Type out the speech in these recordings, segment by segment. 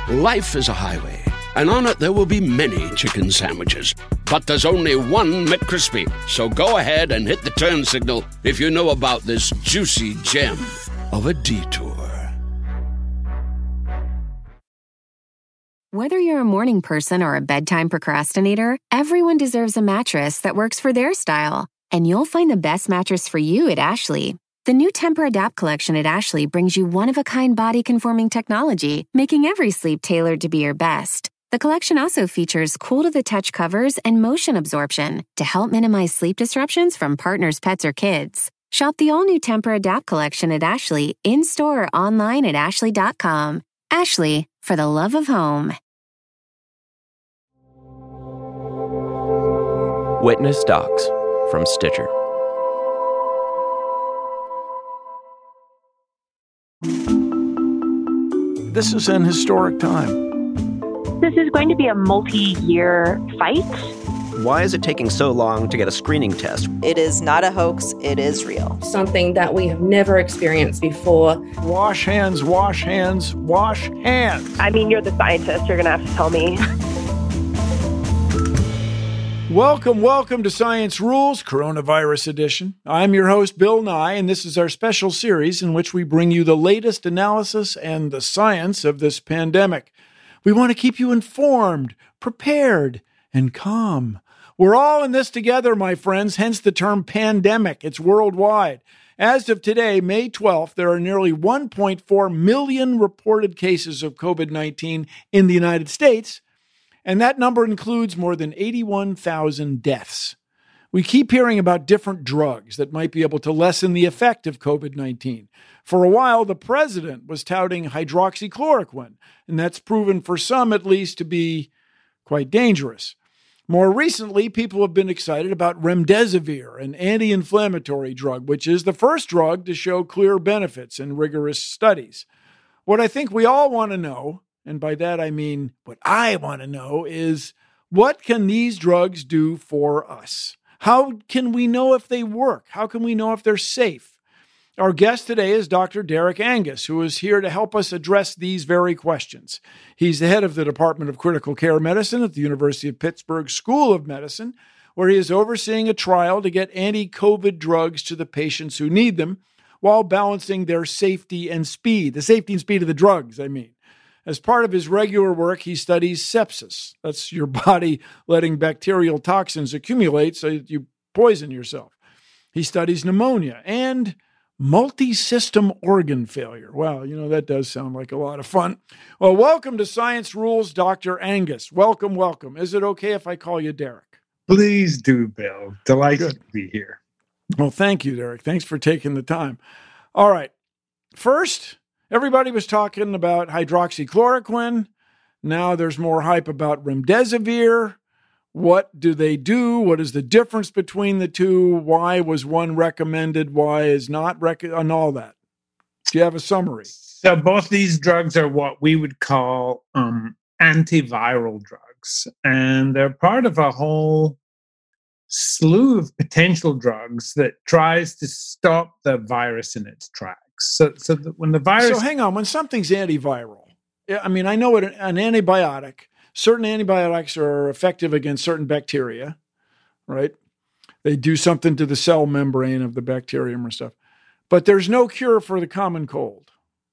Life is a highway, and on it there will be many chicken sandwiches. But there's only one McCrispy. So go ahead and hit the turn signal if you know about this juicy gem of a detour. Whether you're a morning person or a bedtime procrastinator, everyone deserves a mattress that works for their style. And you'll find the best mattress for you at Ashley. The new Tempur-Adapt collection at Ashley brings you one-of-a-kind body-conforming technology, making every sleep tailored to be your best. The collection also features cool-to-the-touch covers and motion absorption to help minimize sleep disruptions from partners, pets, or kids. Shop the all-new Tempur-Adapt collection at Ashley, in-store or online at ashley.com. Ashley, for the love of home. Witness Docs from Stitcher. This is an historic time. This is going to be a multi-year fight. Why is it taking so long to get a screening test? It is not a hoax. It is real. Something that we have never experienced before. Wash hands, wash hands, wash hands. I mean, you're the scientist. You're going to have to tell me. Welcome to Science Rules, Coronavirus Edition. I'm your host, Bill Nye, and this is our special series in which we bring you the latest analysis and the science of this pandemic. We want to keep you informed, prepared, and calm. We're all in this together, my friends, hence the term pandemic. It's worldwide. As of today, May 12th, there are nearly 1.4 million reported cases of COVID-19 in the United States, and that number includes more than 81,000 deaths. We keep hearing about different drugs that might be able to lessen the effect of COVID-19. For a while, the president was touting hydroxychloroquine, and that's proven for some at least to be quite dangerous. More recently, people have been excited about remdesivir, an anti-inflammatory drug, which is the first drug to show clear benefits in rigorous studies. What I think we all want to know, and by that I mean what I want to know, is what can these drugs do for us? How can we know if they work? How can we know if they're safe? Our guest today is Dr. Derek Angus, who is here to help us address these very questions. He's the head of the Department of Critical Care Medicine at the University of Pittsburgh School of Medicine, where he is overseeing a trial to get anti-COVID drugs to the patients who need them, while balancing their safety and speed, the safety and speed of the drugs, I mean. As part of his regular work, he studies sepsis. That's your body letting bacterial toxins accumulate so that you poison yourself. He studies pneumonia and multi-system organ failure. Wow, that does sound like a lot of fun. Well, welcome to Science Rules, Dr. Angus. Welcome. Is it okay if I call you Derek? Please do, Bill. Delighted to be here. Well, thank you, Derek. Thanks for taking the time. All right. First, everybody was talking about hydroxychloroquine. Now there's more hype about remdesivir. What do they do? What is the difference between the two? Why was one recommended? Why is not recommended? And all that. Do you have a summary? So both these drugs are what we would call antiviral drugs. And they're part of a whole slew of potential drugs that tries to stop the virus in its tracks. So when the virus... So hang on, when something's antiviral, I mean, I know what an antibiotic, certain antibiotics are effective against certain bacteria, right? They do something to the cell membrane of the bacterium or stuff. But there's no cure for the common cold.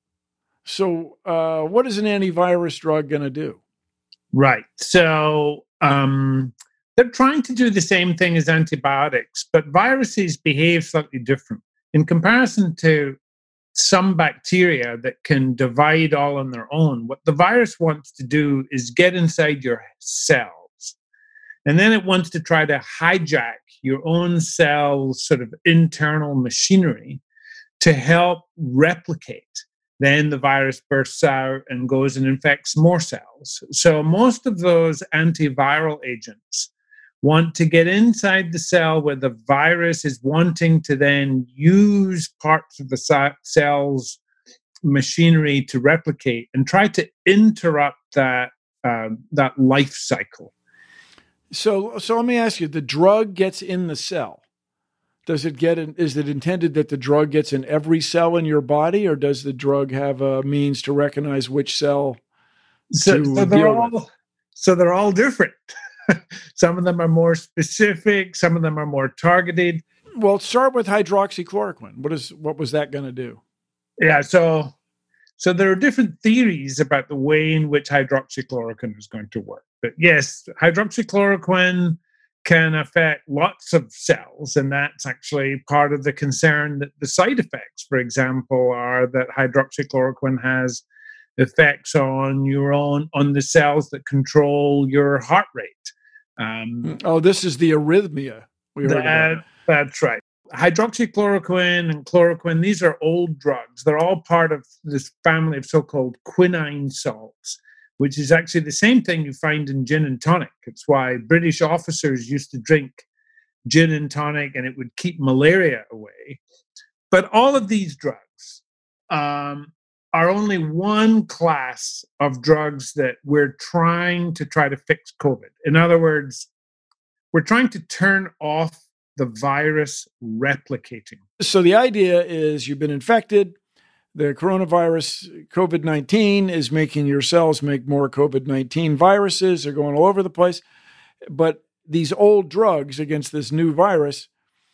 So what is an antivirus drug going to do? Right. So they're trying to do the same thing as antibiotics, but viruses behave slightly different. In comparison to some bacteria that can divide all on their own, what the virus wants to do is get inside your cells. And then it wants to try to hijack your own cell's sort of internal machinery to help replicate. Then the virus bursts out and goes and infects more cells. So most of those antiviral agents want to get inside the cell where the virus is wanting to then use parts of the cell's machinery to replicate and try to interrupt that life cycle. So let me ask you, the drug gets in the cell. Is it intended that the drug gets in every cell in your body, or does the drug have a means to recognize which cell So they're all different. Some of them are more specific. Some of them are more targeted. Well, start with hydroxychloroquine. What was that going to do? Yeah, so there are different theories about the way in which hydroxychloroquine is going to work. But yes, hydroxychloroquine can affect lots of cells, and that's actually part of the concern that the side effects, for example, are that hydroxychloroquine has effects on the cells that control your heart rate. This is the arrhythmia we heard about. That's right. Hydroxychloroquine and chloroquine, these are old drugs. They're all part of this family of so-called quinine salts, which is actually the same thing you find in gin and tonic. It's why British officers used to drink gin and tonic, and it would keep malaria away. But all of these drugs are only one class of drugs that we're trying to fix COVID. In other words, we're trying to turn off the virus replicating. So the idea is you've been infected. The coronavirus, COVID-19, is making your cells make more COVID-19 viruses. They're going all over the place. But these old drugs against this new virus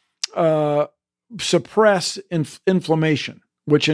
suppress inflammation, which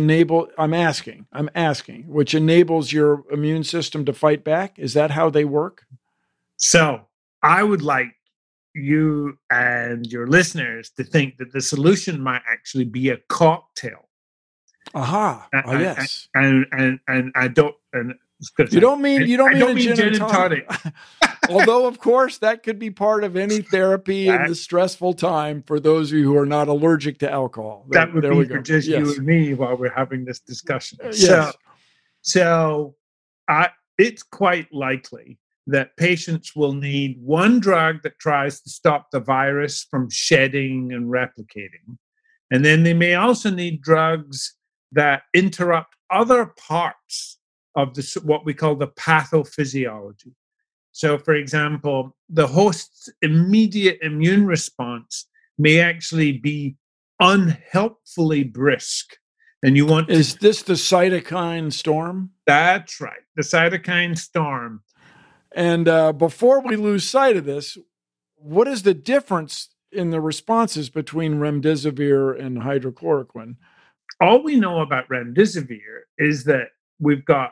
which enables your immune system to fight back. Is that how they work? So I would like you and your listeners to think that the solution might actually be a cocktail. Aha! Yes. And I don't. And you don't mean gin and tonic. Although, of course, that could be part of any therapy in the stressful time for those of you who are not allergic to alcohol. That would be for just you and me while we're having this discussion. Yes. So it's quite likely that patients will need one drug that tries to stop the virus from shedding and replicating. And then they may also need drugs that interrupt other parts of what we call the pathophysiology. So, for example, the host's immediate immune response may actually be unhelpfully brisk. And you want Is this the cytokine storm? That's right, the cytokine storm. And before we lose sight of this, what is the difference in the responses between remdesivir and hydrochloroquine? All we know about remdesivir is that we've got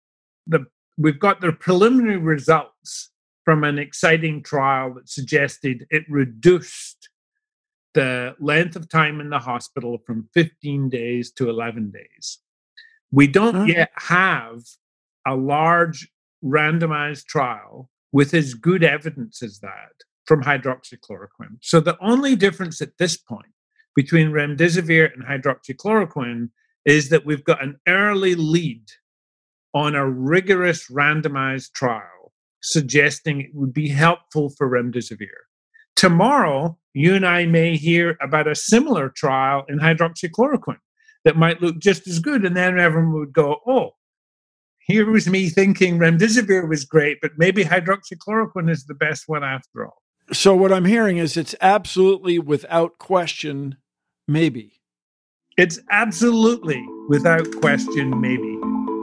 the preliminary results from an exciting trial that suggested it reduced the length of time in the hospital from 15 days to 11 days. We don't yet have a large randomized trial with as good evidence as that from hydroxychloroquine. So the only difference at this point between remdesivir and hydroxychloroquine is that we've got an early lead on a rigorous randomized trial suggesting it would be helpful for remdesivir. Tomorrow, you and I may hear about a similar trial in hydroxychloroquine that might look just as good, and then everyone would go, oh, here was me thinking remdesivir was great, but maybe hydroxychloroquine is the best one after all. So what I'm hearing is it's absolutely without question, maybe. It's absolutely without question, maybe.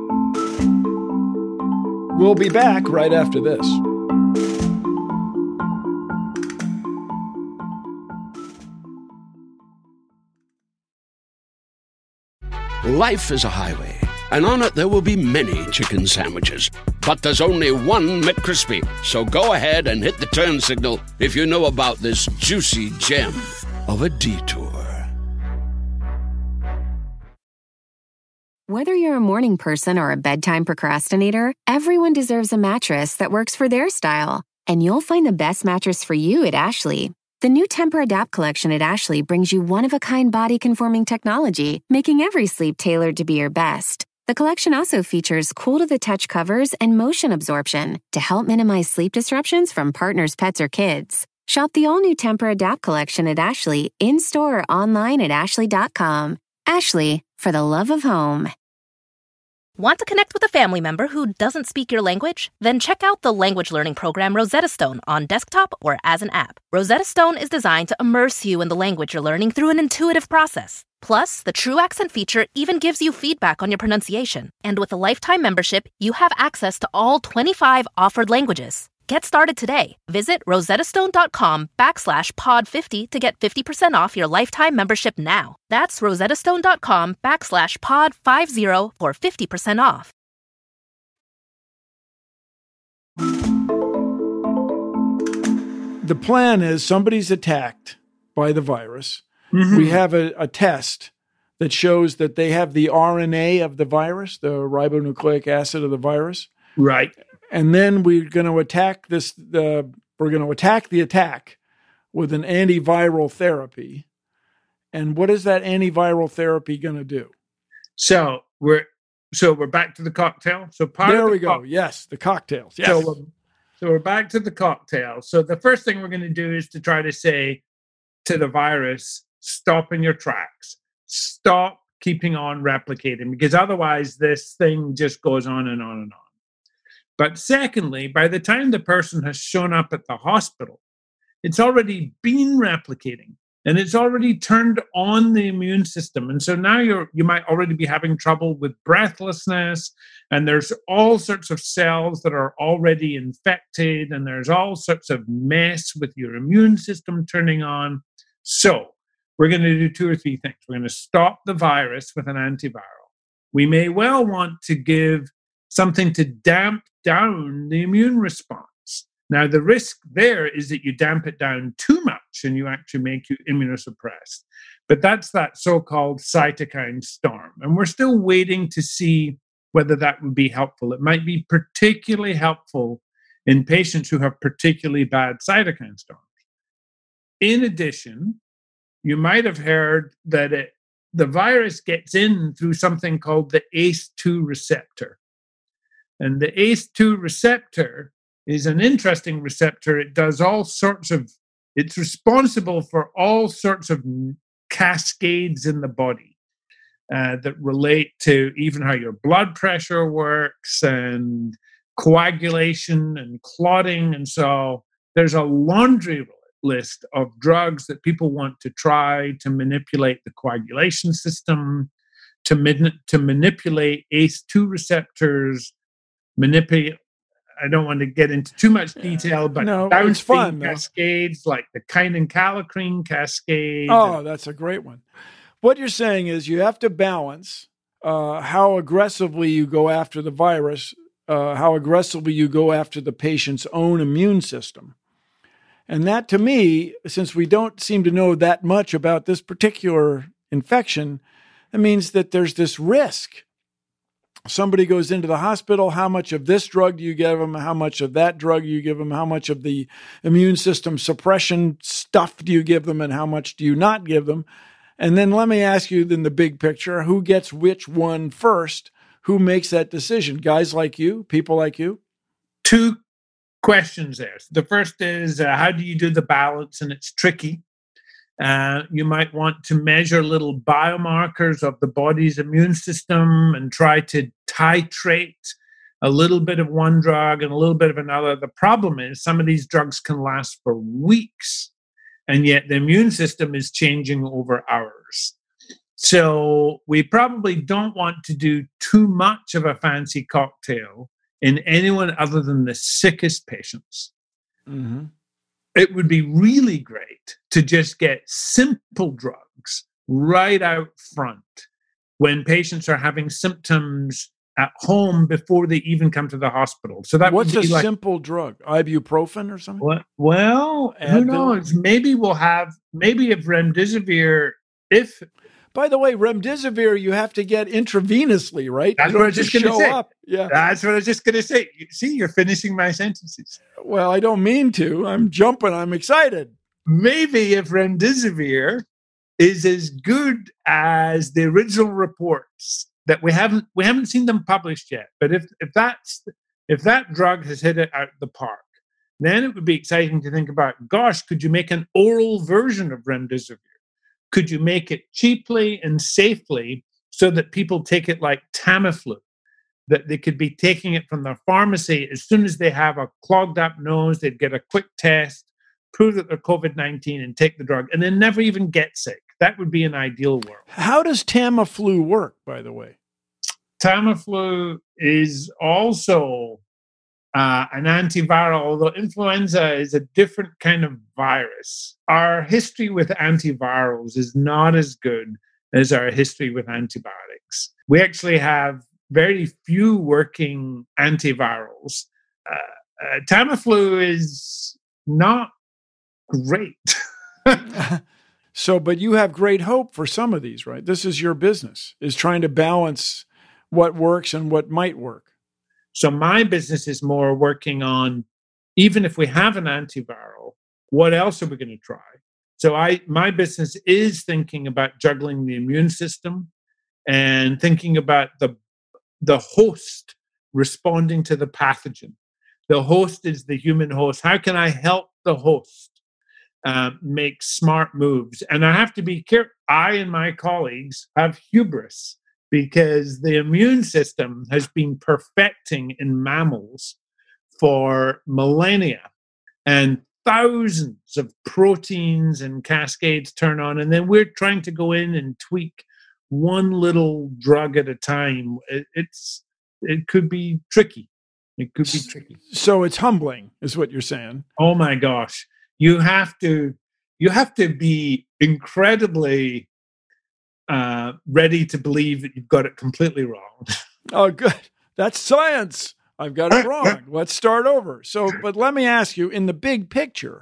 We'll be back right after this. Life is a highway, and on it there will be many chicken sandwiches. But there's only one McCrispy. So go ahead and hit the turn signal if you know about this juicy gem of a detour. Whether you're a morning person or a bedtime procrastinator, everyone deserves a mattress that works for their style. And you'll find the best mattress for you at Ashley. The new Tempur-Adapt collection at Ashley brings you one-of-a-kind body-conforming technology, making every sleep tailored to be your best. The collection also features cool-to-the-touch covers and motion absorption to help minimize sleep disruptions from partners, pets, or kids. Shop the all-new Tempur-Adapt collection at Ashley, in-store or online at ashley.com. Ashley, for the love of home. Want to connect with a family member who doesn't speak your language? Then check out the language learning program Rosetta Stone on desktop or as an app. Rosetta Stone is designed to immerse you in the language you're learning through an intuitive process. Plus, the True Accent feature even gives you feedback on your pronunciation. And with a lifetime membership, you have access to all 25 offered languages. Get started today. Visit rosettastone.com/pod50 to get 50% off your lifetime membership now. That's rosettastone.com/pod50 for 50% off. The plan is somebody's attacked by the virus. Mm-hmm. We have a test that shows that they have the RNA of the virus, the ribonucleic acid of the virus. Right. And then we're going to attack we're going to attack the attack with an antiviral therapy. And what is that antiviral therapy going to do? So we're back to the cocktail. So there we go. Yes, the cocktails. Yes. So we're back to the cocktail. So the first thing we're going to do is to try to say to the virus, stop in your tracks. Stop keeping on replicating, because otherwise this thing just goes on and on and on. But secondly, by the time the person has shown up at the hospital, it's already been replicating and it's already turned on the immune system. And so now you might already be having trouble with breathlessness, and there's all sorts of cells that are already infected, and there's all sorts of mess with your immune system turning on. So we're going to do two or three things. We're going to stop the virus with an antiviral. We may well want to give something to damp down the immune response. Now, the risk there is that you damp it down too much and you actually make you immunosuppressed. But that's that so-called cytokine storm. And we're still waiting to see whether that would be helpful. It might be particularly helpful in patients who have particularly bad cytokine storms. In addition, you might have heard that the virus gets in through something called the ACE2 receptor. And the ACE2 receptor is an interesting receptor. It's responsible for all sorts of cascades in the body that relate to even how your blood pressure works and coagulation and clotting. And so there's a laundry list of drugs that people want to try to manipulate the coagulation system, to manipulate ACE2 receptors, I don't want to get into too much detail, but downstream cascades like the kinin kallikrein cascade. Oh, that's a great one. What you're saying is you have to balance how aggressively you go after the virus, how aggressively you go after the patient's own immune system. And that, to me, since we don't seem to know that much about this particular infection, that means that there's this risk. Somebody goes into the hospital, how much of this drug do you give them? How much of that drug do you give them? How much of the immune system suppression stuff do you give them? And how much do you not give them? And then let me ask you in the big picture, who gets which one first? Who makes that decision? Guys like you? People like you? Two questions there. The first is, how do you do the balance? And it's tricky. You might want to measure little biomarkers of the body's immune system and try to titrate a little bit of one drug and a little bit of another. The problem is some of these drugs can last for weeks, and yet the immune system is changing over hours. So we probably don't want to do too much of a fancy cocktail in anyone other than the sickest patients. Mm-hmm. It would be really great to just get simple drugs right out front when patients are having symptoms at home before they even come to the hospital. So that what's a simple drug? Ibuprofen or something? Well, who knows? Maybe if remdesivir, By the way, remdesivir you have to get intravenously, right? That's what I was just going to say. Yeah. That's what I was just going to say. See, you're finishing my sentences. Well, I don't mean to. I'm jumping. I'm excited. Maybe if remdesivir is as good as the original reports that we haven't seen them published yet. But if that drug has hit it out the park, then it would be exciting to think about, gosh, could you make an oral version of remdesivir? Could you make it cheaply and safely so that people take it like Tamiflu, that they could be taking it from their pharmacy as soon as they have a clogged up nose, they'd get a quick test, prove that they're COVID-19 and take the drug and then never even get sick. That would be an ideal world. How does Tamiflu work, by the way? Tamiflu is also an antiviral, although influenza is a different kind of virus. Our history with antivirals is not as good as our history with antibiotics. We actually have very few working antivirals. Tamiflu is not great. So, but you have great hope for some of these, right? This is your business, is trying to balance what works and what might work. So my business is more working on, even if we have an antiviral, what else are we going to try? So my business is thinking about juggling the immune system and thinking about the host responding to the pathogen. The host is the human host. How can I help the host make smart moves? And I have to be careful. I and my colleagues have hubris, because the immune system has been perfecting in mammals for millennia, and thousands of proteins and cascades turn on, and then we're trying to go in and tweak one little drug at a time. It could be tricky. It could be tricky. So it's humbling, is what you're saying. Oh my gosh. You have to be incredibly ready to believe that you've got it completely wrong. Oh, good. That's science. I've got it wrong. Let's start over. So, but let me ask you, in the big picture,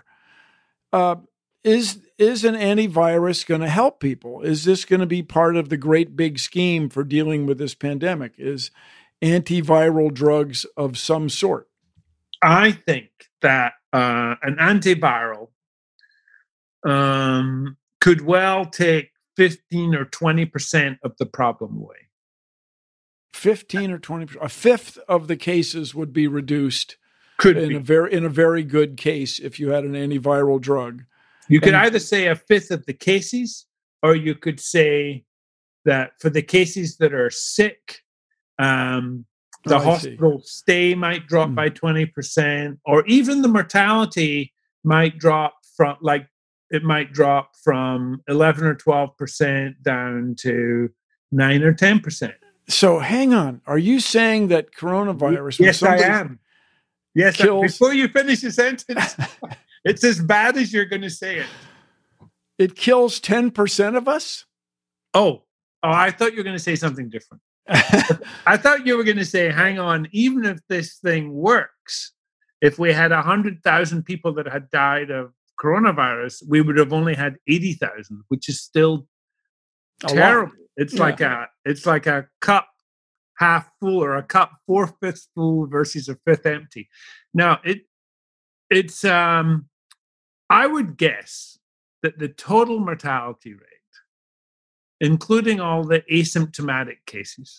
is an antivirus going to help people? Is this going to be part of the great big scheme for dealing with this pandemic? Is antiviral drugs of some sort? I think that an antiviral could well take 15 or 20% of the problem away. 15 or 20%, a fifth of the cases would be reduced. In a very good case if you had an antiviral drug. You could either say a fifth of the cases, or you could say that for the cases that are sick, the hospital stay might drop by 20%, or even the mortality might drop from, like, it might drop from 11 or 12% down to 9 or 10%. So hang on. Are you saying that coronavirus... Yes, I am. Yes, before you finish the sentence, it's as bad as you're going to say it. It kills 10% of us? Oh, I thought you were going to say something different. I thought you were going to say, hang on, even if this thing works, if we had 100,000 people that had died of coronavirus, we would have only had 80,000, which is still terrible. It's like a cup half full or a cup 4/5 full versus a fifth empty. Now it's I would guess that the total mortality rate, including all the asymptomatic cases,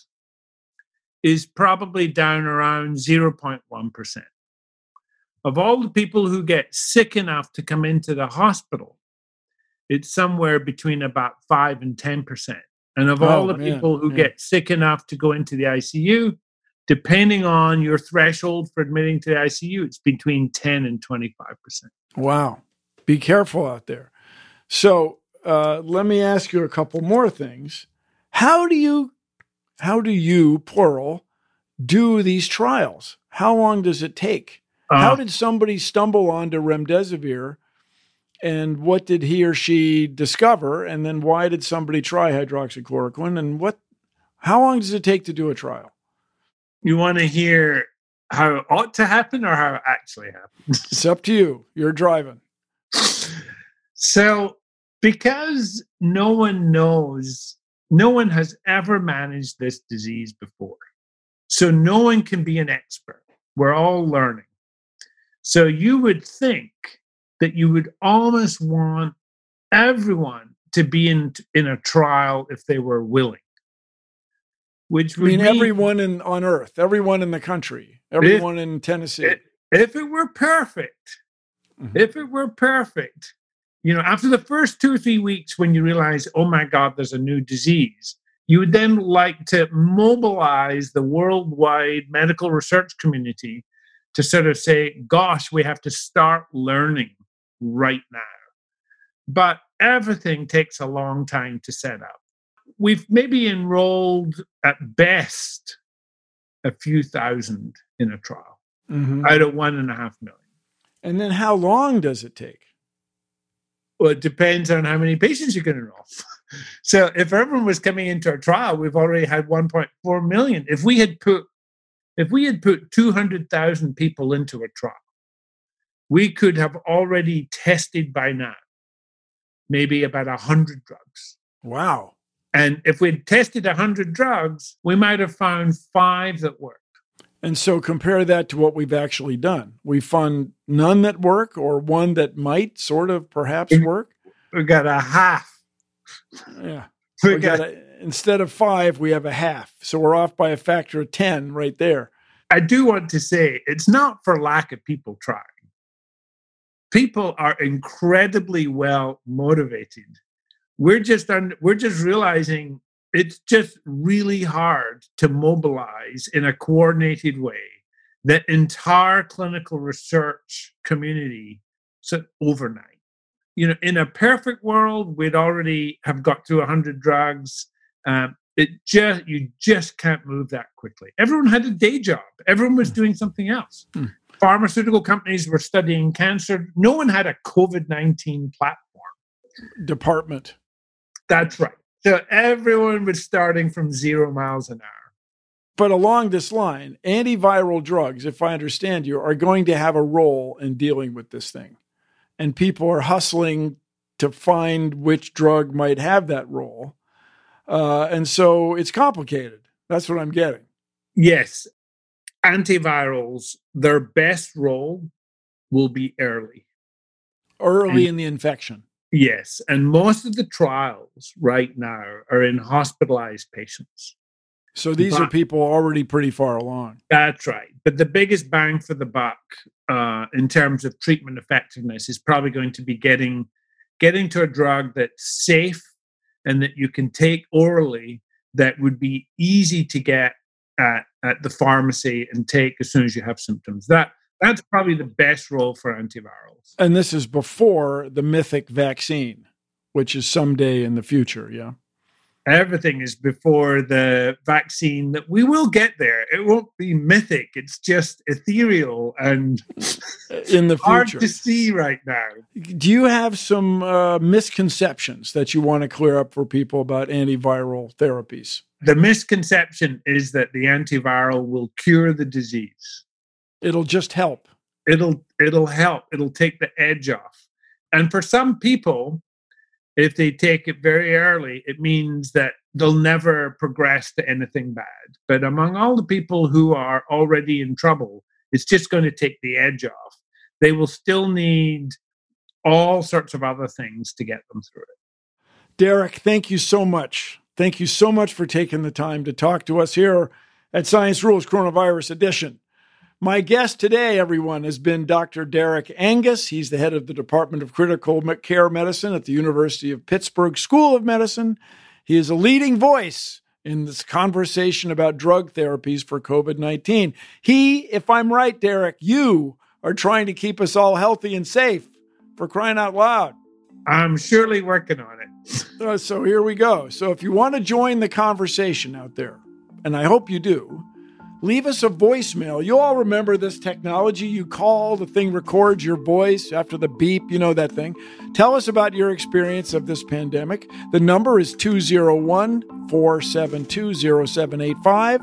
is probably down around 0.1%. Of all the people who get sick enough to come into the hospital, it's somewhere between about 5 and 10%. And of all the people who get sick enough to go into the ICU, depending on your threshold for admitting to the ICU, it's between 10 and 25%. Wow. Be careful out there. So let me ask you a couple more things. How do you, plural, do these trials? How long does it take? How did somebody stumble onto remdesivir? And what did he or she discover? And then why did somebody try hydroxychloroquine? And how long does it take to do a trial? You want to hear how it ought to happen or how it actually happens? It's up to you. You're driving. So, because no one has ever managed this disease before. So no one can be an expert. We're all learning. So you would think that you would almost want everyone to be in a trial if they were willing. Which would mean everyone on Earth, everyone in the country, everyone in Tennessee. If it were perfect, after the first 2 or 3 weeks when you realize, oh my God, there's a new disease, you would then like to mobilize the worldwide medical research community to sort of say, gosh, we have to start learning right now. But everything takes a long time to set up. We've maybe enrolled at best a few thousand in a trial out of 1.5 million. And then how long does it take? Well, it depends on how many patients you can enroll. So if everyone was coming into our trial, we've already had 1.4 million. If we had put 200,000 people into a trial, we could have already tested by now maybe about 100 drugs. Wow. And if we'd tested 100 drugs, we might have found 5 that worked. And so compare that to what we've actually done. We found none that work or one that might sort of perhaps work. We got a half. Yeah. Instead of 5, we have a half. So we're off by a factor of 10 right there. I do want to say it's not for lack of people trying. People are incredibly well motivated. We're just realizing it's just really hard to mobilize in a coordinated way the entire clinical research community overnight. You know, in a perfect world, we'd already have got through 100 drugs. You just can't move that quickly. Everyone had a day job. Everyone was doing something else. Pharmaceutical companies were studying cancer. No one had a COVID-19 platform. Department. That's right. So everyone was starting from 0 miles an hour. But along this line, antiviral drugs, if I understand you, are going to have a role in dealing with this thing. And people are hustling to find which drug might have that role. And so it's complicated. That's what I'm getting. Yes. Antivirals, their best role will be early. Early in the infection. Yes. And most of the trials right now are in hospitalized patients. So these are people already pretty far along. That's right. But the biggest bang for the buck in terms of treatment effectiveness is probably going to be getting to a drug that's safe and that you can take orally, that would be easy to get at the pharmacy and take as soon as you have symptoms. That's probably the best role for antivirals. And this is before the mythic vaccine, which is someday in the future, yeah? Everything is before the vaccine that we will get there. It won't be mythic. It's just ethereal and in the future. Hard to see right now. Do you have some misconceptions that you want to clear up for people about antiviral therapies? The misconception is that the antiviral will cure the disease. It'll just help. It'll help. It'll take the edge off. And for some people, if they take it very early, it means that they'll never progress to anything bad. But among all the people who are already in trouble, it's just going to take the edge off. They will still need all sorts of other things to get them through it. Derek, thank you so much. Thank you so much for taking the time to talk to us here at Science Rules Coronavirus Edition. My guest today, everyone, has been Dr. Derek Angus. He's the head of the Department of Critical Care Medicine at the University of Pittsburgh School of Medicine. He is a leading voice in this conversation about drug therapies for COVID-19. If I'm right, Derek, you are trying to keep us all healthy and safe, for crying out loud. I'm surely working on it. So here we go. So if you want to join the conversation out there, and I hope you do, leave us a voicemail. You all remember this technology. You call, the thing records your voice after the beep, you know that thing. Tell us about your experience of this pandemic. The number is 201-472-0785,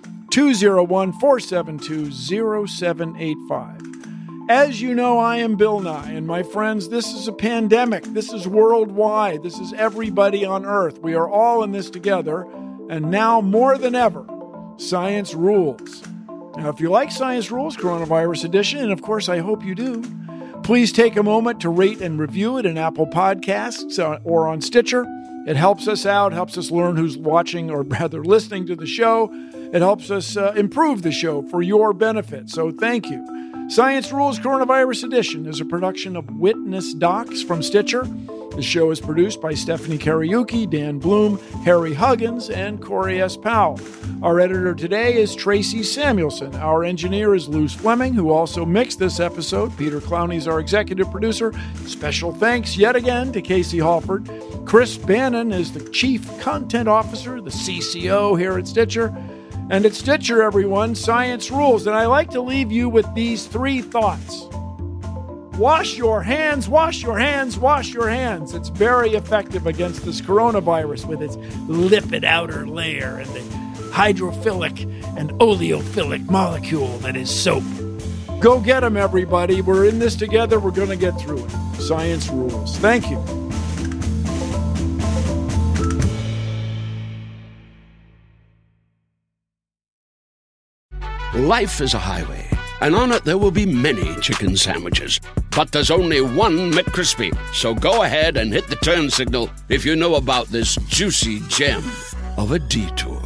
201-472-0785. As you know, I am Bill Nye, and my friends, this is a pandemic. This is worldwide. This is everybody on Earth. We are all in this together, and now more than ever, Science Rules. Now, if you like Science Rules, Coronavirus Edition, and of course I hope you do, please take a moment to rate and review it in Apple Podcasts or on Stitcher. It helps us out, helps us learn who's watching or rather listening to the show. It helps us improve the show for your benefit, so thank you. Science Rules Coronavirus Edition is a production of Witness Docs from Stitcher. The show is produced by Stephanie Kariuki, Dan Bloom, Harry Huggins, and Corey S. Powell. Our editor today is Tracy Samuelson. Our engineer is Luz Fleming, who also mixed this episode. Peter Clowney is our executive producer. Special thanks yet again to Casey Halford. Chris Bannon is the Chief Content Officer, the CCO here at Stitcher. And at Stitcher, everyone, science rules. And I like to leave you with these 3 thoughts. Wash your hands, wash your hands, wash your hands. It's very effective against this coronavirus with its lipid outer layer and the hydrophilic and oleophilic molecule that is soap. Go get them, everybody. We're in this together. We're going to get through it. Science rules. Thank you. Life is a highway, and on it there will be many chicken sandwiches. But there's only one McCrispy. So go ahead and hit the turn signal if you know about this juicy gem of a detour.